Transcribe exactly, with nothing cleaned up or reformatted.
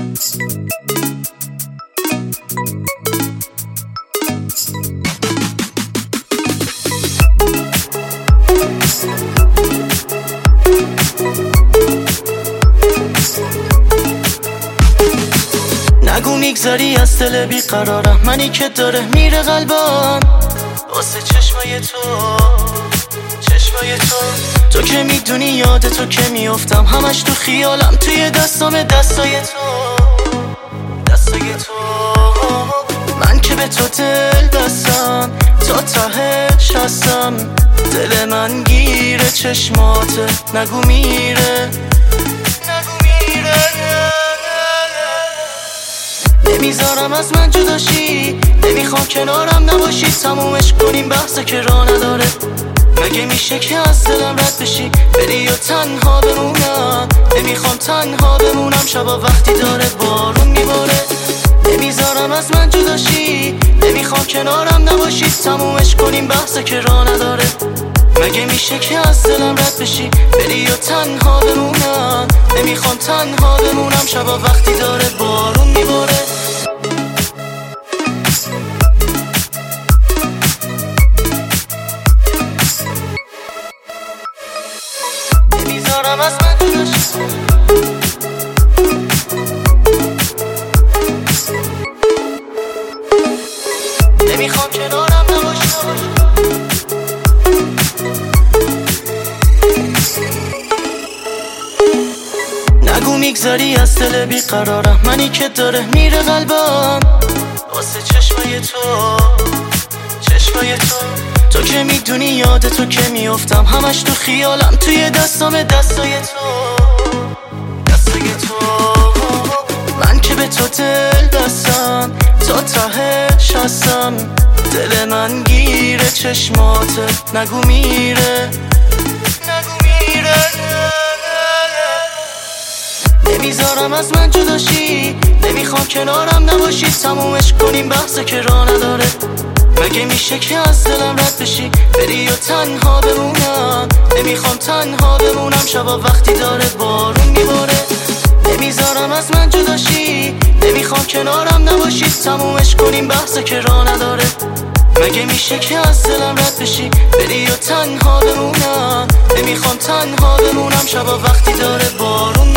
نگو میگذاری از دل بیقرارم، منی که داره میره قلبم واسه چشمای تو، چشمای تو. تو که میدونی یاد تو که میافتم، همش تو خیالم، توی دستام دستای تو، دستای تو. من که به تو دل بستم، تا تهش هستم، دل من گیره چشماته، نگو میره، نگو میره. نمیذارم از من جداشی، نمیخوام کنارم نباشی، تمومش کنیم بحثه که راه نداره. مگه میشه که از دلم رد بشی بری یا تنها بمونم؟ نمیخوام تنها بمونم، شبا وقتی داره بارون میباره. نمیذارم از من جداشی، نمیخوام کنارم نباشی، تمومش کنیم بحثه که راه نداره. مگه میشه که از دلم رد بشی بری یا تنها بمونم؟ نمیخوام تنها بمونم، شبا وقتی داره بارون میباره. نمیذارم از من جداشی، نمیخوام کنارم نباشی. نگو میگذاری از دل بیقرارم، منی که داره میره قلبم واسه چشمای تو، چشمای تو. تو که میدونی یاد تو که میافتم، همش تو خیالم، توی دستام دستای تو، دستای تو. من که به تو دل بستم، تا تهش هستم، دل من گیره چشماته، نگو میره، نگو میره. نمیذارم از من جداشی، نمیخوام کنارم نباشی، تمومش کنیم بحثه که راه نداره. مگه میشه که از دلم رد بشی بری یا تنها بمونم؟ نمیخوام تنها بمونم، شبا وقتی داره بارون میباره. نمیذارم از من جداشی، نمیخوام کنارم نباشی، تمومش کنیم بحثه که راه نداره. مگه میشه که از دلم رد بشی بری یا تنها بمونم؟ نمیخوام تنها بمونم، شبا وقتی داره بارون